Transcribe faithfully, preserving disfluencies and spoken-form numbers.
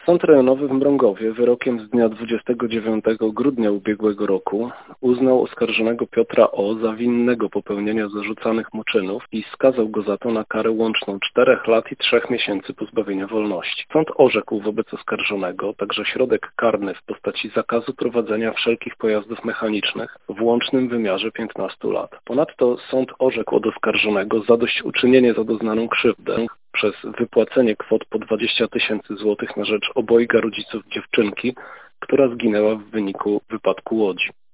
Sąd Rejonowy w Mrągowie wyrokiem z dnia dwudziestego dziewiątego grudnia ubiegłego roku uznał oskarżonego Piotra O. za winnego popełnienia zarzucanych mu czynów i skazał go za to na karę łączną czterech lat i trzech miesięcy pozbawienia wolności. Sąd orzekł wobec oskarżonego także środek karny w postaci zakazu prowadzenia wszelkich pojazdów mechanicznych w łącznym wymiarze piętnastu lat. Ponadto sąd orzekł od oskarżonego zadośćuczynienie za doznaną krzywdę przez wypłacenie kwot po dwadzieścia tysięcy złotych na rzecz obojga rodziców dziewczynki, która zginęła w wyniku wypadku łodzi.